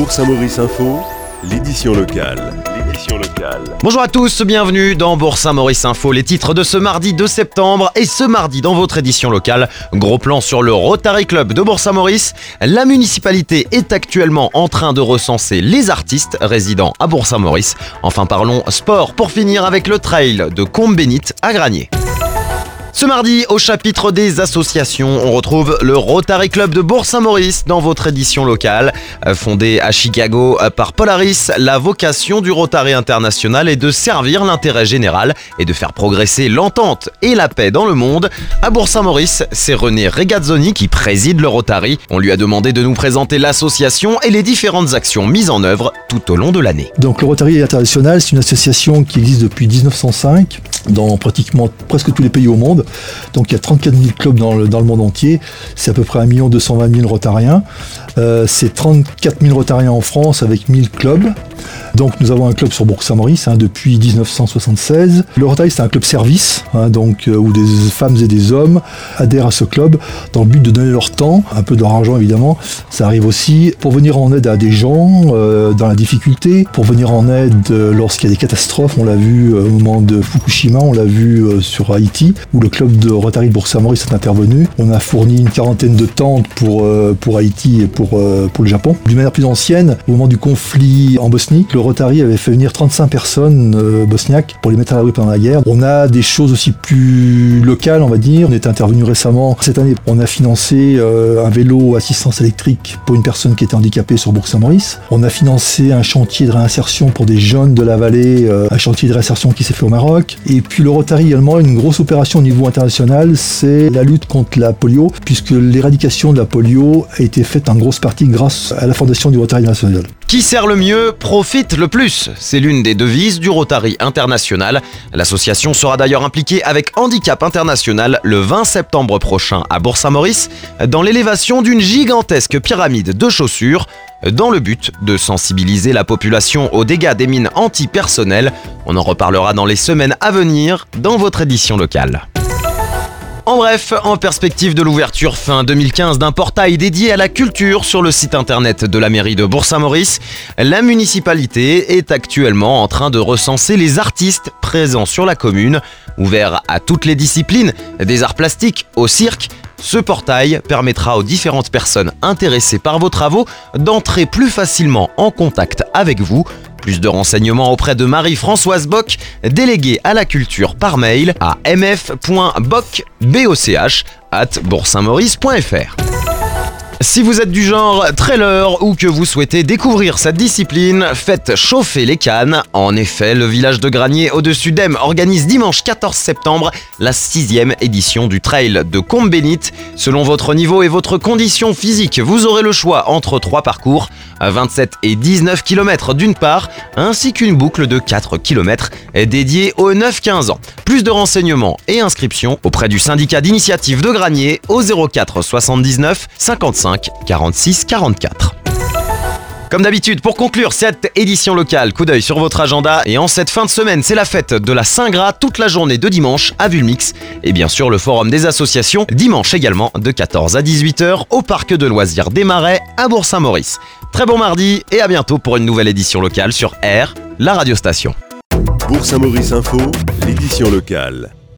Bourg-Saint-Maurice Info, l'édition locale. Bonjour à tous, bienvenue dans Bourg-Saint-Maurice Info, les titres de ce mardi 2 septembre. Et ce mardi, dans votre édition locale, gros plan sur le Rotary Club de Bourg-Saint-Maurice. La municipalité est actuellement en train de recenser les artistes résidant à Bourg-Saint-Maurice. Enfin, parlons sport pour finir avec le trail de Combe-Bénite à Granier. Ce mardi, au chapitre des associations, on retrouve le Rotary Club de Bourg-Saint-Maurice dans votre édition locale. Fondé à Chicago par Paul Harris, la vocation du Rotary International est de servir l'intérêt général et de faire progresser l'entente et la paix dans le monde. À Bourg-Saint-Maurice, c'est René Regazzoni qui préside le Rotary. On lui a demandé de nous présenter l'association et les différentes actions mises en œuvre tout au long de l'année. Donc le Rotary International, c'est une association qui existe depuis 1905 dans pratiquement presque tous les pays au monde. Donc il y a 34 000 clubs dans le monde entier, c'est à peu près 1 220 000 Rotariens. C'est 34 000 Rotariens en France avec 1000 clubs. Donc nous avons un club sur Bourg-Saint-Maurice depuis 1976. Le Rotary, c'est un club service, où des femmes et des hommes adhèrent à ce club dans le but de donner leur temps, un peu de leur argent évidemment. Ça arrive aussi pour venir en aide à des gens dans la difficulté, pour venir en aide lorsqu'il y a des catastrophes. On l'a vu au moment de Fukushima, on l'a vu sur Haïti, où le club de Rotary de Bourg-Saint-Maurice est intervenu. On a fourni une quarantaine de tentes pour Haïti et pour le Japon. D'une manière plus ancienne, au moment du conflit en Bosnie, le Rotary avait fait venir 35 personnes bosniaques pour les mettre à l'abri pendant la guerre. On a des choses aussi plus locales, on va dire. On est intervenu récemment. Cette année, on a financé un vélo assistance électrique pour une personne qui était handicapée sur Bourg-Saint-Maurice. On a financé un chantier de réinsertion pour des jeunes de la vallée, un chantier de réinsertion qui s'est fait au Maroc. Et puis le Rotary également, une grosse opération au niveau international, c'est la lutte contre la polio, puisque l'éradication de la polio a été faite en grosse partie grâce à la fondation du Rotary national. Qui sert le mieux, profite le plus. C'est l'une des devises du Rotary International. L'association sera d'ailleurs impliquée avec Handicap International le 20 septembre prochain à Bourg-Saint-Maurice dans l'élévation d'une gigantesque pyramide de chaussures dans le but de sensibiliser la population aux dégâts des mines antipersonnelles. On en reparlera dans les semaines à venir dans votre édition locale. En bref, en perspective de l'ouverture fin 2015 d'un portail dédié à la culture sur le site internet de la mairie de Bourg-Saint-Maurice, la municipalité est actuellement en train de recenser les artistes présents sur la commune. Ouvert à toutes les disciplines, des arts plastiques au cirque, ce portail permettra aux différentes personnes intéressées par vos travaux d'entrer plus facilement en contact avec vous. Plus de renseignements auprès de Marie-Françoise Bock, déléguée à la culture par mail à mf.boch@bourgsaintmaurice.fr. Si vous êtes du genre trailer ou que vous souhaitez découvrir cette discipline, faites chauffer les cannes. En effet, le village de Granier au-dessus d'Aime organise dimanche 14 septembre la 6e édition du trail de Combe-Bénite. Selon votre niveau et votre condition physique, vous aurez le choix entre 3 parcours, 27 et 19 km d'une part, ainsi qu'une boucle de 4 km dédiée aux 9-15 ans. Plus de renseignements et inscriptions auprès du syndicat d'initiative de Granier au 04 79 55 46 44. Comme d'habitude, pour conclure cette édition locale, coup d'œil sur votre agenda. Et en cette fin de semaine, c'est la fête de la Saint-Gras toute la journée de dimanche à Vulmix. Et bien sûr, le forum des associations, dimanche également, de 14 à 18h au parc de loisirs des Marais à Bourg-Saint-Maurice. Très bon mardi et à bientôt pour une nouvelle édition locale sur R, la radiostation. Bourg-Saint-Maurice Info, l'édition locale.